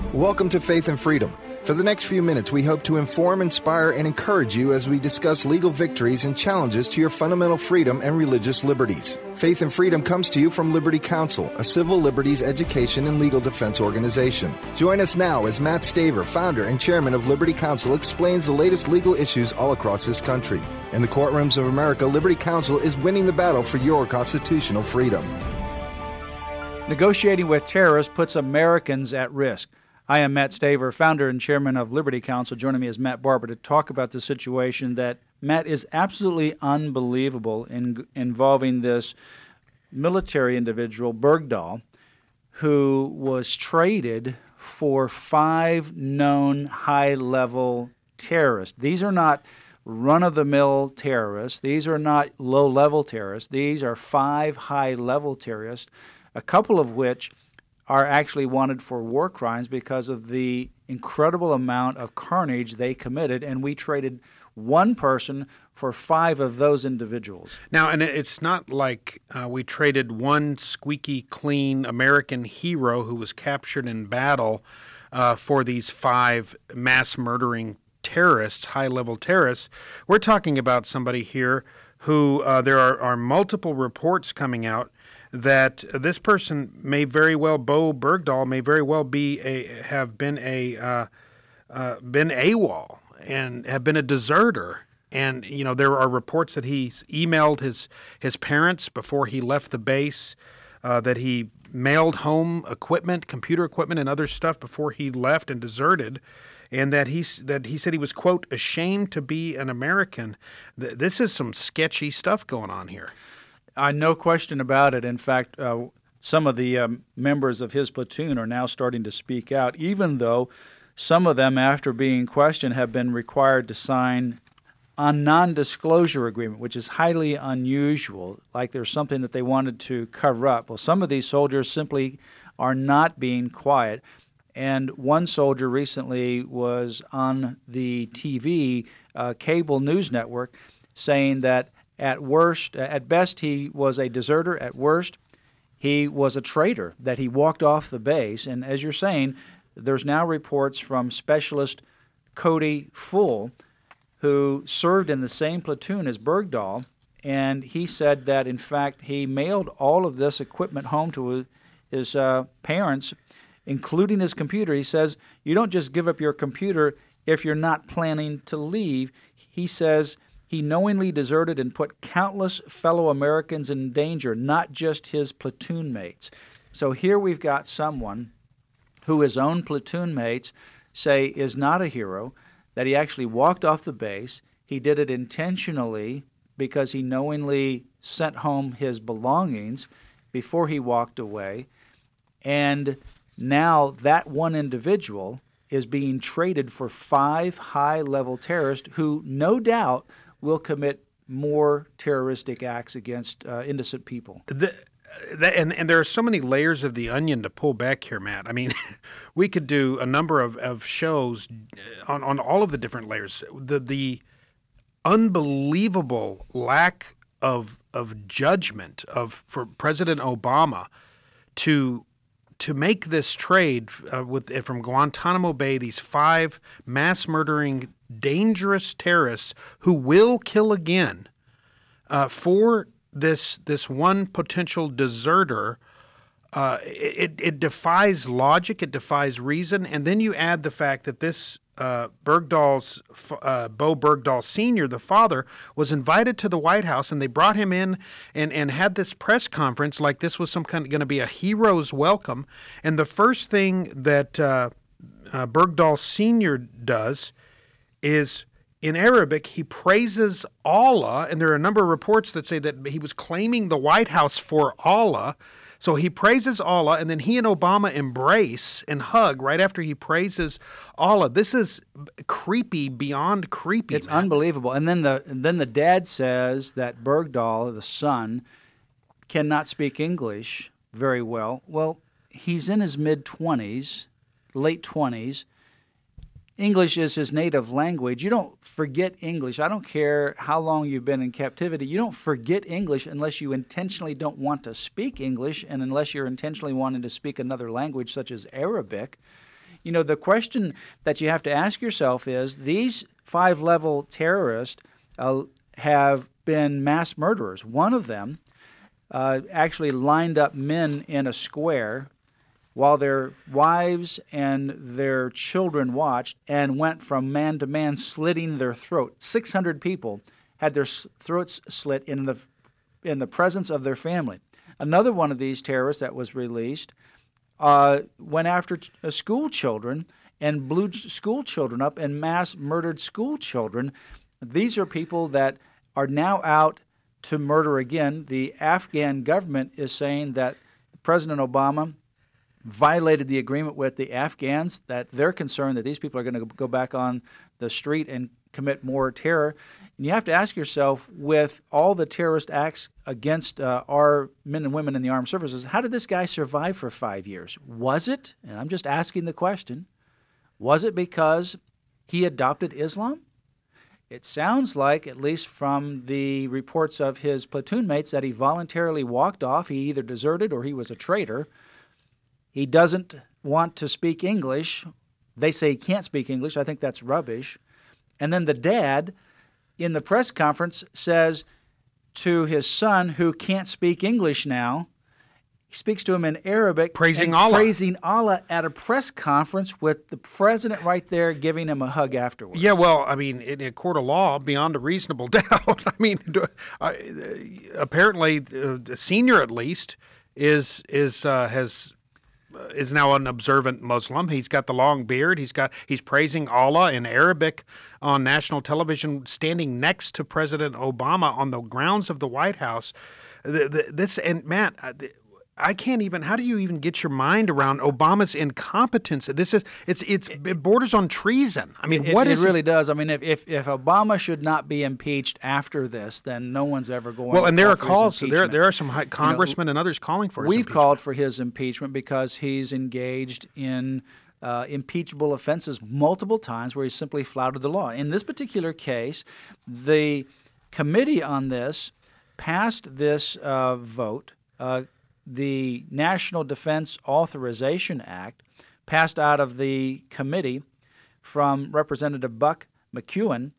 Welcome to Faith and Freedom. For the next few minutes, we hope to inform, inspire, and encourage you as we discuss legal victories and challenges to your fundamental freedom and religious liberties. Faith and Freedom comes to you from Liberty Counsel, a civil liberties education and legal defense organization. Join us now as Matt Staver, founder and chairman of Liberty Counsel, explains the latest legal issues all across this country. In the courtrooms of America, Liberty Counsel is winning the battle for your constitutional freedom. Negotiating with terrorists puts Americans at risk. I am Matt Staver, founder and chairman of Liberty Counsel. Joining me is Matt Barber to talk about the situation that, Matt, is absolutely unbelievable involving this military individual, Bergdahl, who was traded for 5 known high-level terrorists. These are not run-of-the-mill terrorists. These are not low-level terrorists. These are 5 high-level terrorists, a couple of which are actually wanted for war crimes because of the incredible amount of carnage they committed, and we traded one person for 5 of those individuals. Now, and it's not like we traded one squeaky clean American hero who was captured in battle for these 5 mass murdering terrorists, high-level terrorists. We're talking about somebody here who there are multiple reports coming out that this person may very well, Bo Bergdahl, may very well have been AWOL and have been a deserter. And there are reports that he's emailed his parents before he left the base, that he mailed home equipment, computer equipment, and other stuff before he left and deserted, and that he said he was, quote, ashamed to be an American. This is some sketchy stuff going on here. No question about it. In fact, some of the members of his platoon are now starting to speak out, even though some of them, after being questioned, have been required to sign a non-disclosure agreement, which is highly unusual, like there's something that they wanted to cover up. Well, some of these soldiers simply are not being quiet. And one soldier recently was on the TV cable news network saying that at best, he was a deserter. At worst, he was a traitor, that he walked off the base. And as you're saying, there's now reports from Specialist Cody Full, who served in the same platoon as Bergdahl, and he said that, in fact, he mailed all of this equipment home to his parents, including his computer. He says, you don't just give up your computer if you're not planning to leave. He says he knowingly deserted and put countless fellow Americans in danger, not just his platoon mates. So here we've got someone who his own platoon mates say is not a hero, that he actually walked off the base. He did it intentionally because he knowingly sent home his belongings before he walked away. And now that one individual is being traded for 5 high-level terrorists who, no doubt, will commit more terroristic acts against innocent people. And there are so many layers of the onion to pull back here, Matt. I mean, we could do a number of shows on all of the different layers. The unbelievable lack of judgment for President Obama to make this trade from Guantanamo Bay, these 5 mass murdering, dangerous terrorists who will kill again, for this one potential deserter. It defies logic, it defies reason, and then you add the fact that this Bo Bergdahl Sr., the father, was invited to the White House, and they brought him in and had this press conference like this was some kind of going to be a hero's welcome. And the first thing that Bergdahl Sr. does is, in Arabic, he praises Allah, and there are a number of reports that say that he was claiming the White House for Allah. So he praises Allah, and then he and Obama embrace and hug right after he praises Allah. This is creepy beyond creepy. It's unbelievable. And then the dad says that Bergdahl, the son, cannot speak English very well. Well, he's in his mid-20s, late 20s. English is his native language. You don't forget English. I don't care how long you've been in captivity. You don't forget English unless you intentionally don't want to speak English, and unless you're intentionally wanting to speak another language such as Arabic. The question that you have to ask yourself is, these 5-level terrorists have been mass murderers. One of them actually lined up men in a square while their wives and their children watched and went from man to man slitting their throat. 600 people had their throats slit in the presence of their family. Another one of these terrorists that was released went after school children and blew school children up and mass murdered school children. These are people that are now out to murder again. The Afghan government is saying that President Obama violated the agreement with the Afghans, that they're concerned that these people are going to go back on the street and commit more terror. And you have to ask yourself, with all the terrorist acts against our men and women in the armed services, how did this guy survive for 5 years? Was it, and I'm just asking the question, was it because he adopted Islam? It sounds like, at least from the reports of his platoon mates, that he voluntarily walked off. He either deserted or he was a traitor. He doesn't want to speak English. They say he can't speak English. I think that's rubbish. And then the dad, in the press conference, says to his son, who can't speak English now, he speaks to him in Arabic, praising Allah at a press conference with the president right there giving him a hug afterwards. Yeah, well, I mean, in a court of law, beyond a reasonable doubt. I mean, apparently, the senior at least is now an observant Muslim. He's got the long beard. He's praising Allah in Arabic on national television, standing next to President Obama on the grounds of the White House. Matt, I can't even. How do you even get your mind around Obama's incompetence? It borders on treason. I mean, it really does. I mean, if Obama should not be impeached after this, then no one's ever going. Well, and there are calls. There are some congressmen and others calling for his impeachment. We've called for his impeachment because he's engaged in impeachable offenses multiple times where he simply flouted the law. In this particular case, the committee on this passed this vote. The National Defense Authorization Act, passed out of the committee from Representative Buck McKeon,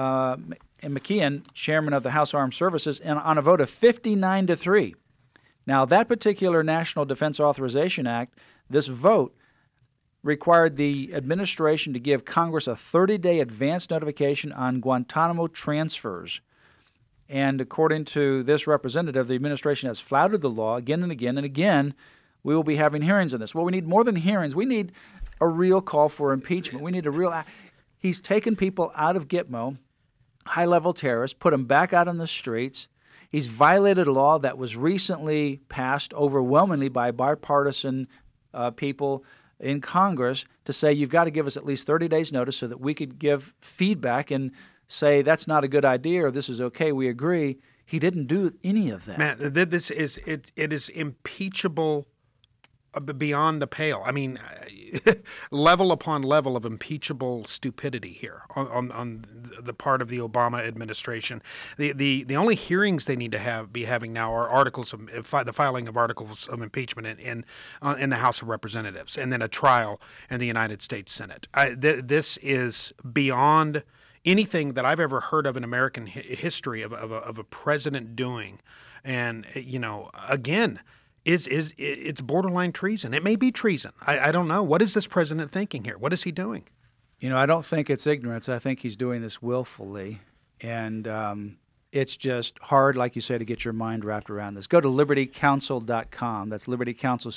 chairman of the House Armed Services, and on a vote of 59-3. Now, that particular National Defense Authorization Act, this vote required the administration to give Congress a 30-day advance notification on Guantanamo transfers. And according to this representative, the administration has flouted the law again and again and again. We will be having hearings on this. Well, we need more than hearings. We need a real call for impeachment. We need a real – he's taken people out of Gitmo, high-level terrorists, put them back out on the streets. He's violated a law that was recently passed overwhelmingly by bipartisan people in Congress to say you've got to give us at least 30 days' notice so that we could give feedback and – say that's not a good idea or this is okay, we agree. He didn't do any of that. Man, this is it is impeachable beyond the pale. I mean, level upon level of impeachable stupidity here on the part of the Obama administration. The only hearings they need to be having now are articles of the filing of articles of impeachment in the House of Representatives, and then a trial in the United States Senate. This is beyond anything that I've ever heard of in American history of a president doing. And, again, it's borderline treason. It may be treason. I don't know. What is this president thinking here? What is he doing? I don't think it's ignorance. I think he's doing this willfully. And it's just hard, like you say, to get your mind wrapped around this. Go to libertycounsel.com. That's Liberty Counsel,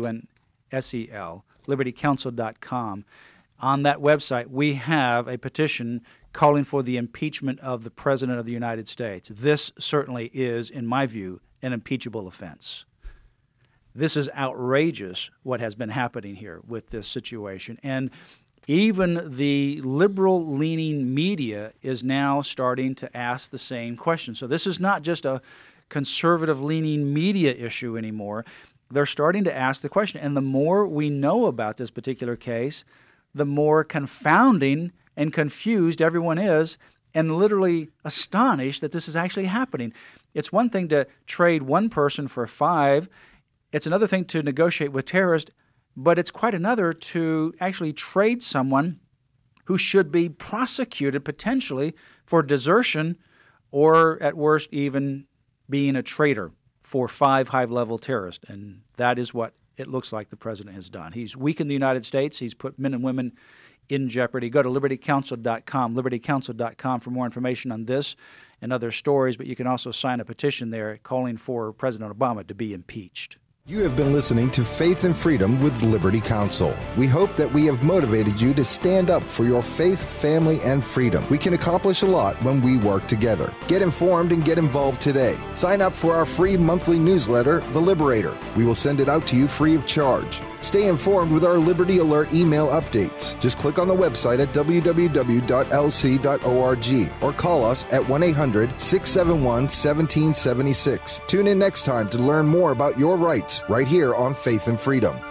COUNSEL, libertycounsel.com. On that website, we have a petition calling for the impeachment of the President of the United States. This certainly is, in my view, an impeachable offense. This is outrageous, what has been happening here with this situation. And even the liberal-leaning media is now starting to ask the same question. So this is not just a conservative-leaning media issue anymore. They're starting to ask the question. And the more we know about this particular case, the more confounding and confused everyone is, and literally astonished that this is actually happening. It's one thing to trade one person for 5. It's another thing to negotiate with terrorists, but it's quite another to actually trade someone who should be prosecuted potentially for desertion or, at worst, even being a traitor for 5 high-level terrorists. And that is what it looks like the president has done. He's weakened the United States. He's put men and women in jeopardy. Go to libertycounsel.com, libertycounsel.com for more information on this and other stories, but you can also sign a petition there calling for President Obama to be impeached. You have been listening to Faith and Freedom with Liberty Counsel. We hope that we have motivated you to stand up for your faith, family, and freedom. We can accomplish a lot when we work together. Get informed and get involved today. Sign up for our free monthly newsletter, The Liberator. We will send it out to you free of charge. Stay informed with our Liberty Alert email updates. Just click on the website at www.lc.org or call us at 1-800-671-1776. Tune in next time to learn more about your rights right here on Faith and Freedom.